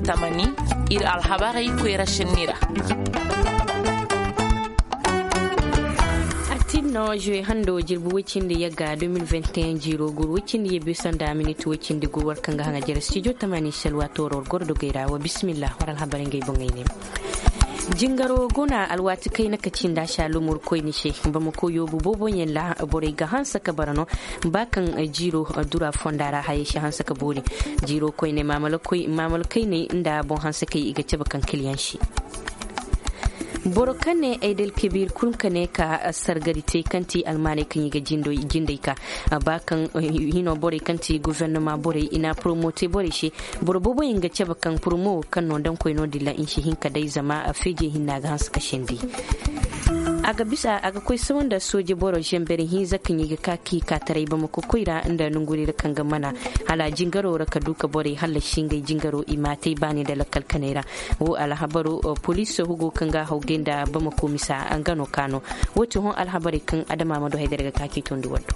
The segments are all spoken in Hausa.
tamani ir alhabari ko rashinira no je hando jirbu wicinde yaga 2021 jiro gur wicinde ye bisanda minute wicinde gur warkanga hanga jere studio tamani shalwa toror gordo geira wa bismillah waral habari ngay bongayne jingaro gona alwati kai na kacin da shalu murkoi ni she ba mu koyo bubobo yen la bore ga hansa ka barano bakan jiro dura fondara haye shi hansa ka bore jiro koi ne mamal kai ne inda bon hansa kai iga ce bakan kiliyan shi borokane aidel kibir kulkane ka sargarite kanti almane kan yiga jindai ka bakan hino bore kanti gouvernement bore ina promote bore shi borbobo yinga ceba kan promo kan non dan koino dilla in shi hinka dai zama a feje hinna ga hanska shendi aga bisa aga koi sawan da soje boro jembere hin zakan yiga kaki ka tarai ba mako koira inda nunguri kan ga mana hala jingaro raka duka bore halla shingai jingaro imatai bani da lakal kanera wo alhabaru police hugo kan ga haugenda ba mako misa an gano kano wato hon alhabari kan adama mado haidar ga kaki tondi waddo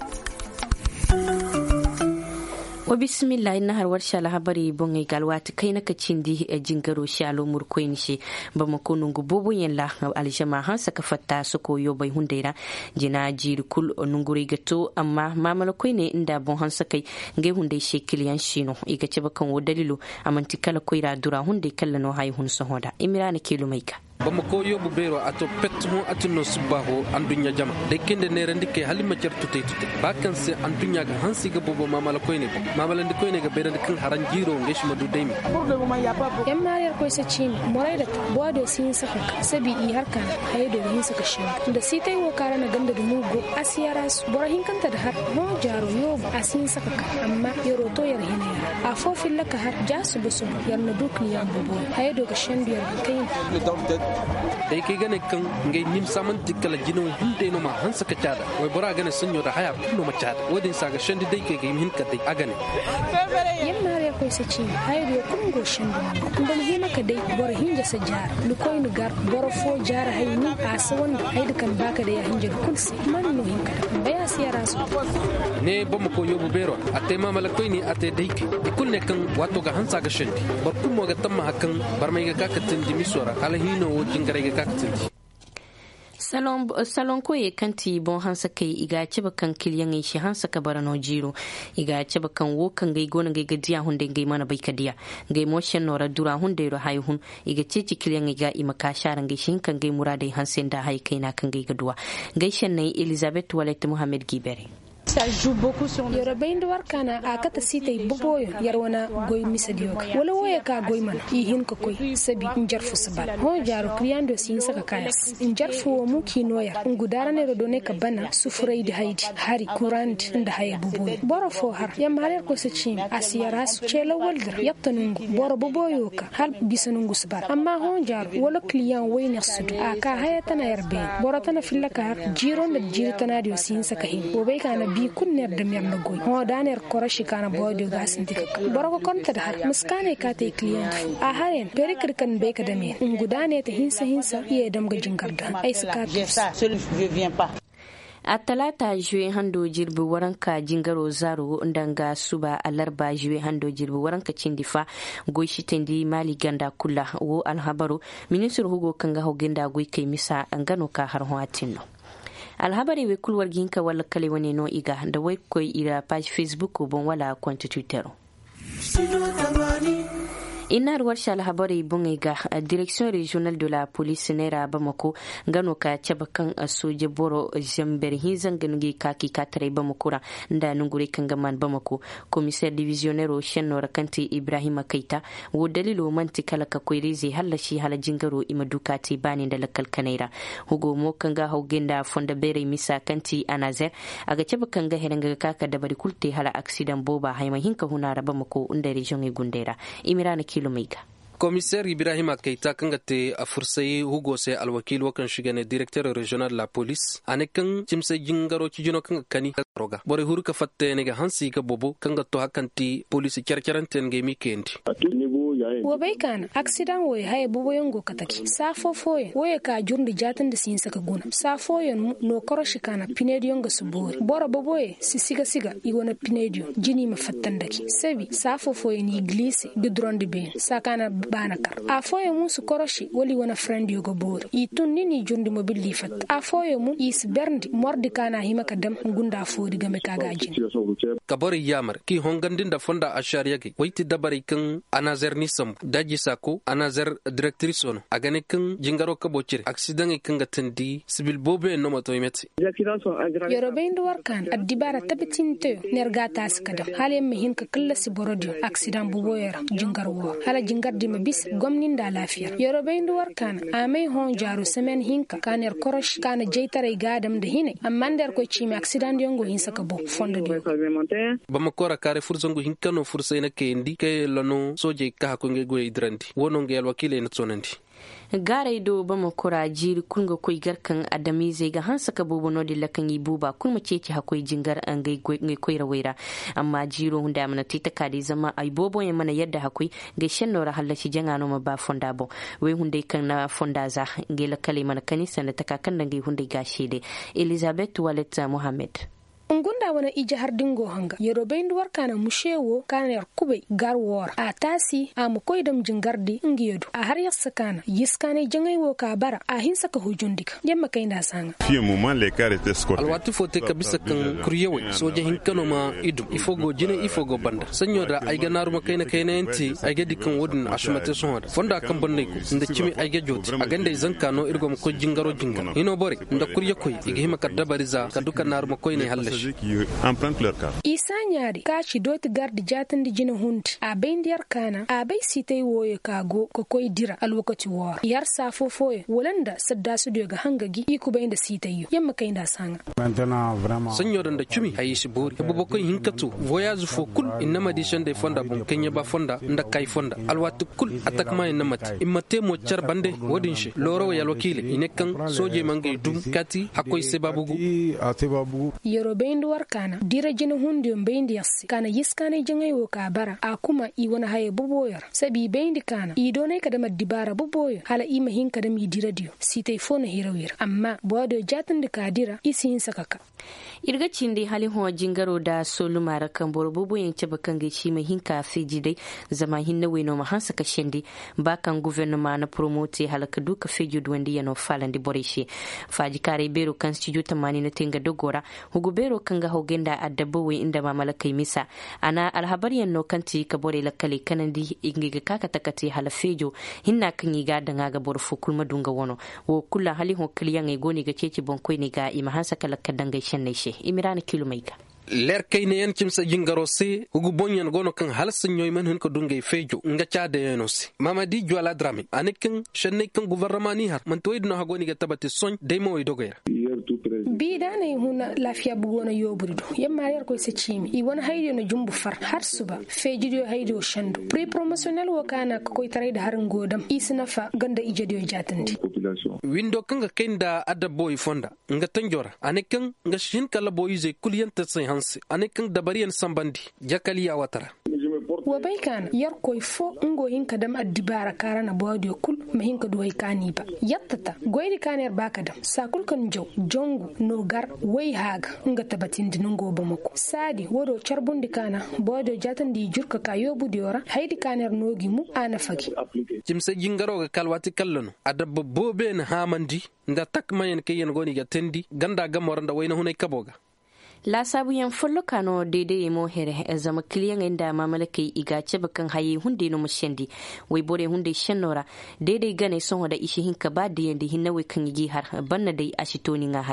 wa bismillah inna har warsha lahabari bongai galwati kai naka cindi jingaro shalo murkoyin shi ba mako nungu bobo yen la aljama han saka fatta soko yo bai hundeira jina jirkul nunguri gato amma mamala koi ne inda bon han sakai ngai hunde shi kiliyan shino iga ce bakan wo dalilu amanti kala koira dura hunde kala no hay hun sohoda imrana kilo maika bama ko yobu bero ato petmo atuno subaho andunya jama de kende nere ndike halima certute tute bakan se andunya ga hansi ga bobo mamala koyne mamala ndi koyne ga bere kan haran jiro ngesh madu demi yan mariyar koy se chin moray da bodo sin saka sabi i harkan haydo hin saka shin da sitai wo karana ganda da mugo asiyara borahin kanta da har no jaro yobu asin saka amma yoro to yar hinaya a fofin laka har jasu busu yarna dukniya bobo haydo ga shandiyar kai dai kai gane kan ngai nim saman dikala jino hunde no ma hansa ka tada wai bora gane sunyo da haya kullu ma tada wadin saga shandi dai kai hin ka dai agane yamma ya koi saci hayro kun go shandi kun hima ka dai bor hinja sajar lu koy ni gar bor fo jar hayni asa wanda hayda kan baka da ya hinja kulsi man no hin ka baya siyara su ne bamu ko yobu bero ate ma malakoy ni ate dai kai kulne kan wato ga hansa ga shandi bar kuma ga tamma hakan bar mai ga kakatin dimisora alhino salon koye kanti bon hansa kai iga ceba kan kiliyan shi hansa ka barano jiro iga ceba kan wo kan gai gona gai gadiya hunde gai mana bai kadiya gai motion nora dura hunde ro hay hun iga ceci kiliyan iga imaka sharan gai shin kan gai murade hansen da hay kai na kan gai gaduwa gai shan nay Elizabeth Wallet Muhammad Gibere yorabain da warkana a kata sitai buboyo yarwana goy misadioga wala waya ka goy man ihin ko koy sabi injar fusbal ho jaro kriando sin saka kayas injar fu mu kinoya ngudara ne do ne ka bana sufurai da haidi hari kurant da haye buboyo boro fo har ya mare ko saci asiyaras chelo walgar yaptanungu boro buboyo ka hal bisanungu sbar amma ho jaro wala kliyan wayna sudu aka hayatana yarbe boro tana fillaka har jiro da jiro tana dio sin saka hin bo bai kana bi kunner da miyar na goy ho daner korashi kana bodo gasin dik boroko konta da har muskane ka tay client a haren perikir kan be ka da me ngudane ta hinsa iye dam ga jingarda ai suka a talata juwe hando jirbi waranka jingaro zaro ndanga suba alarba juwe hando jirbi waranka cindifa goishi tendi mali ganda kula wo alhabaru minister hugo kanga hogenda goy kai misa angano ka har hoatinno alhabari we kulwar ginka wala kale wani no iga da wai koi ira page Facebook bon wala konti Twitter inar warsha alhabari bunga ga direction régionale de la police nera bamako gano ka cabakan soje boro jamber hinzan gangi kaki katare bamakura nda nungure kangaman bamako commissaire divisionnaire shenno rakanti Ibrahima Keita wo dalilo manti kala ka koirize halashi hala jingaro imadukati bani da lakal kanaira hugo mo kanga hogenda fonda bere misa kanti anazer aga cabakan ga heranga kaka da bari kulte hala accident boba hayma hinka hunara bamako unda region e gundera imirana kilomita commissaire Ibrahima Keita kangate a fursai hugo sai alwakil wakan shigane directeur régional la police anekan jimse jingaro kijino kan kani roga bore hurka fatte ne ga hansi ka bobo kanga to hakanti police kyarkyaranten ga mikendi wo bai kana accident wo haye buboyon go kataki safo foye wo ka jurndi jatan da sin saka guna safo yon no koroshi kana pinedion ga suburi bora boboye siga igona pinedion jini ma fattandaki sebi safo foye ni glisse gudronde be sakana banakar a foye mu su koroshi woli wana friend yogo bori itun ni jurndi mobilli fat a foye mu is berndi mordi kana himaka dam gunda fodi game kaga jini kabari yamar ki hongandin da fonda ashariya ke waiti dabari kan anazer nisam daji sako anazer directrice ono agane kan jingaro kabocire accident kan gatandi sibil bobe no mato imeti yorobe indu warkan addibara tabitinto nergata skada hale mehin ka kallasi borodio accident buboyera jingarwo hala jingardi mabis gomnin da lafiya yorobe indu warkan amay hon jaru semen hinka kaner korosh kana jeytare gadam da hine amma der ko chimi accident yongo hinsa ka bo fondo dio bamakora kare furzongo hinkano fursa ina kendi ke lano soje ka ko ngego idranti wono ngel wakile na tsonandi garai do ba makura jiri kunga koi garkan adami zai ga hansa ka bobo no dilla kan yi buba kuma cece hakoi jingar an gai koi rawaira amma jiro hunda mana tita kadi zama ai bobo ya mana yadda hakoi ga shannora halashi jangano ma ba fonda bo wai hunde kan na fonda za ngela kale mana kanisa na takakan da gai hunde gashi de Elizabeth Waleta Mohammed ngunda wana ija har dingo hanga yorobe nduwar kana mushewo kana yar kube garwor a tasi a mukoydam jingardi ngiyodu a har yassa kana yiskane jangay wo ka bara a hinsa ka hujundika yamma kayna sanga fi moment les car était escorté alwatu fote kabisa kan kuryewe soje hinkano ma idum ifogo jine ifogo banda sanyoda ay ganaru makayna kayna enti ay gadi kan wodin ashmate sonda fonda kan bonne ko nda cimi ay gajoti a gande zankano irgom ko jingaro jingano ino bore nda kurye koy igi hima kadabariza kaduka naru makoyne hallash qui empruntent leur car. Isa nyari kachi doti gardi jatan di jina hundi a bain diyar kana a bai sitai woye kago ko koy dira alwakati war yar safo foye wolanda sadda su daga hangagi iku bain da sitai yamma kai da sanga sanyoran da cumi ayi shi bori ya bubo koy hinkatu voyage fo kul inama di shande fonda bon kenya ba fonda nda kai fonda alwatu kul atakma inamati immate mo char bande wodin shi loro ya lokile inekan soje mangay dum kati hakoy sebabugu yoro bain war kana dira jina hundi bain yassi kana yiskane jangay wo ka bara a kuma i wona haye buboyar sabi bain kana i donay kada madibara buboyo hala i mahin kada mi dira dio sitay fona hirawir amma bodo jatan de kadira isin sakaka irga cindi halin ho jingaro da solumara kan borbubu yin ce bakan ga shi mai hinka feji dai zama hinna weno ma hansa ka shendi bakan gouvernement na promote halaka duka feji duwandi yano falandi boreshi faji kare bero kan studio tamani na tinga dogora hugo bero kan ga hogenda addabo we inda ma malakai misa ana alhabar yanno kanti ka bore lakale kanandi ingiga kaka takati hala fejo hinna kan yi ga danga ga borfu kulma dunga wono wo kullu halin ho kliyan e goni ga ceci bonkoi ne ga ima hansa kala kadanga shenne shi imirana kilometer ler kayne yan cimsa jingaro se ugu bonyan gono kan halsin nyoy man hun ko dungay fejo nga caade yenosi mamadi joala drame anikin shenne kan gouvernement har man toy no hagoni ga tabati soñ dey moy dogoyra bi dane huna lafiya bugona yoburdo yamma yar ko se chimi i wona haydo no jumbu far har suba fejido haydo shandu pre promotionnel wo kana ko taray da harin godam isna fa ganda ijediyo jatandi windo kanga kenda adda boy fonda nga tanjora anikin nga shin kala boy ze kuliyanta sai hansi anikin dabariyan sambandi jakali ya watara wa bai kana yar koy fo ngo hinka dam addibara karana bodio kul ma hinka do hay kani ba yattata goyri kaner baka dam sakul kan jaw jongu no gar way haga nga tabatin dinungo ba mako sadi wodo charbundi kana bodio jatandi jurka kayo budiora haydi kaner nogi mu ana fagi jimse jingaro ga kalwati kallano adabbo bobe na hamandi nda tak mayen kayen goni ga tendi ganda gamoranda wayna hunay kaboga la sabu yan follo kano daidai mo here zama kiliyan inda mamalakai igace bakan haye hunde no mushendi wai bore hunde shanora daidai gane son da ishi hinka ba da yanda hinna wai kan yi har banna dai ashitoni nga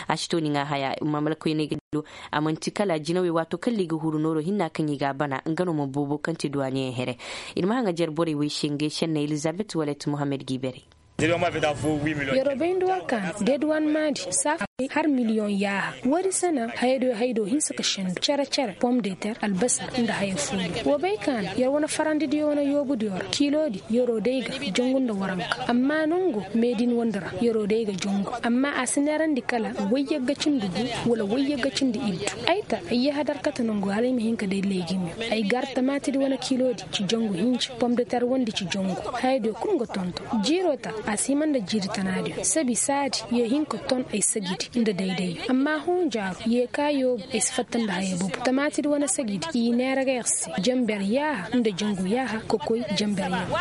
haya mamalakai ne gido amanti kala jinawe wato kalli ga huru noro hinna kan yi ga bana ngano mo bobo kan ti duwane here irma hanga jar bore wai shinge shanna Elizabeth Wallet Mohammed Gibere yoro baindu warkan deadwan madi sa har miliyon yaha wari sana haydo hinsa ka shindu cara pom de ter albasa inda hayo fulu wo bai kan yar wani farandi di wani yobu diyor kilodi yoro daiga jongun da waranka amma nungu medin wandara yoro daiga jongu amma asinaran di kala wayya gacin dubu wala wayya gacin di iddu aita ayya hadar kata nungu halai mihinka dai legimi ay gar tamati di wani kilodi ci jongu hinci pom de ter wandi ci jongu haydo kungo tonto jirota asiman da jiri tanadi sabi sadi ye hinko ton ay sagidi inda daidai amma hun jaru ye kayo ay sifatan da hayabu tamati di wani sagidi yi ne raga yasi jambar yaha inda jongu yaha kokoi jambar yaha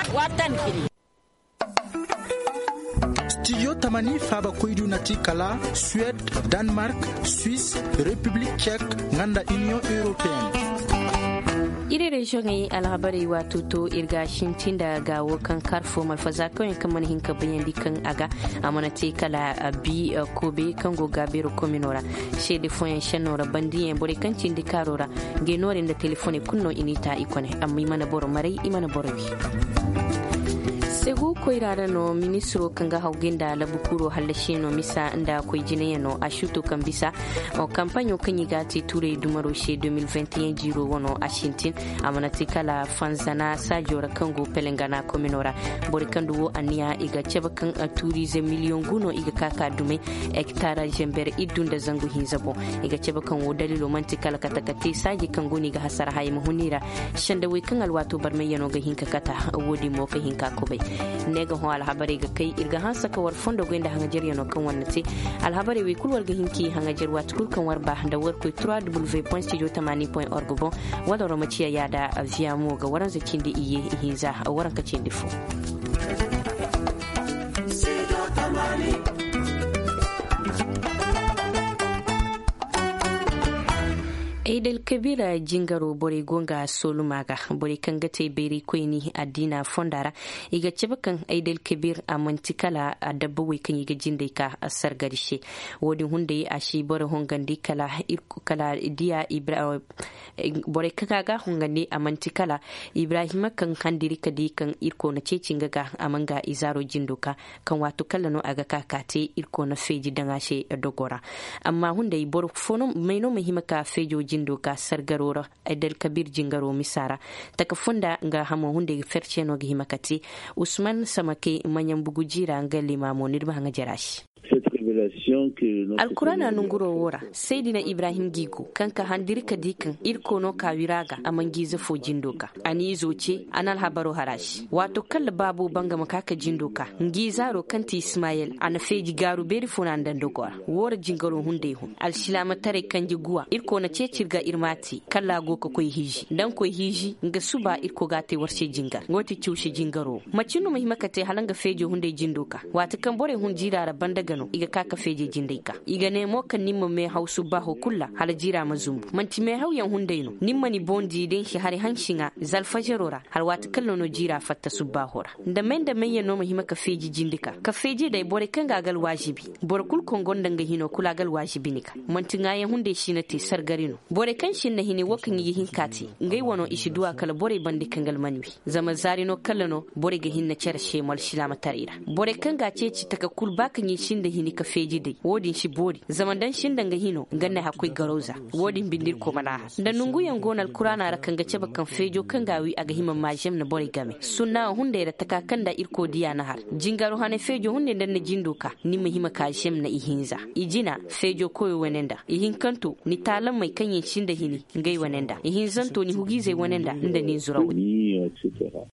studio tamani faba koydu nati kala Suède, Danemark, Suisse, République tchèque nganda Union européenne. ire region yi alhabari wato to irga shintin da gawo kan karfo malfaza kan man hinka bayan dikan aga amana te kala bi kobe kan go gabero kominora she de foyen shanora bandi en bore kan cindi karora genore da telefone kunno inita ikone amma mana boro mare imana boro wi segu koirara no ministro kanga hauginda labukuro halashino misa nda koijine no ashuto kambisa o kampanyo kanyigati ture dumaro she 2021 jiro wono ashintin amanati kala fanzana sajora kango pelengana kominora bori kanduwo ania iga chebakan aturize million guno iga kaka dume hektara jember idunda zangu hinzabo iga chebakan wo dalilo mantikala katakati saji kango ni ga hasara hay muhunira shanda we kan alwato barmeyano ga hinka kata wodi mo ka hinka kobe nega ho alhabari ga kai irga hansa ka war fondo gwenda hanga jeriyano kan wannati alhabari we kulwar ga hinki hanga jerwa tukul kan war ba da war ko 3w.studio80.org bon wala romaciya yada via mo ga waran zakin da iye hinza a waran kacin difo Aidel Kabira jingaro bore gonga solumaga bore kangate beri koini adina fondara iga cebakan Aidel Kabir a mantikala a dabbawe kan iga jinde ka a sargarishe wodi hunde a shi bore hongandi kala irku kala dia Ibrahim bore kakaga hongandi a mantikala Ibrahim kan handiri kadi kan irko na cecin gaga amanga izaro jindoka kan wato kallano aga kakate irko na feji dangashe dogora amma hunde bor fono maino mahimaka fejo doka sargarora Aidel Kabir jingaro misara taka funda nga hamo hunde fercheno gi himakati Usman Samake manyan bugujira ngali mamo nirba hanga jarashi alkurana nunguro wora saidina Ibrahim Gigo kanka handiri kadikan irko no kawiraga amangiza fo jindoka ani zoce anal habaro harashi wato kalla babu banga makaka jindoka ngizaro kanti Ismail ana feji garu beri funan dandogora wora jingaro hunde hu alshilama tare kanji guwa irko na cecirga irmati kalla go ko koy hiji dan koy hiji nga suba irko gate warshe jinga ngoti ciushe jingaro macinu mahimakate halanga fejo hunde jindoka wato kan bore hun jirara bandagano iga kaka feje jindaika iga nemo kan nimma me hausu baho kulla hala jira mazum manti me hauyan hundaino nimma ni bondi den shi hari hanshinga zalfajarora har wata kallono jira fatta subahora da men yano mahima ka feji jindika ka feje dai bore kan gagal wajibi bore kul kongon danga hino kula gal wajibi nika manti ngaya hunde shi na te sargarino bore kan shin na hine wakan yi hinkati ngai wono ishi duwa kala bore bandi kangal manwi zama zarino kallano bore ga hinna cershe mal shilama tarira bore kan ga ceci taka kul bakan yi shin da hini ka feji dai wodin shi bori zaman dan shin danga hino ganna hakoi garoza wodin bindir ko mana da nungu yan gonal kurana ra kanga ceba kan fejo kan gawi aga himan majem na bori game sunna hunde da taka kanda irko diya na har jingaro hane fejo hunde dan na jindoka ni mahima ka shem na ihinza ijina fejo koyo wenenda ihin kanto ni talan mai kanyin shin da hini ngai wenenda ihin zanto ni hugize wenenda inda ni zurawo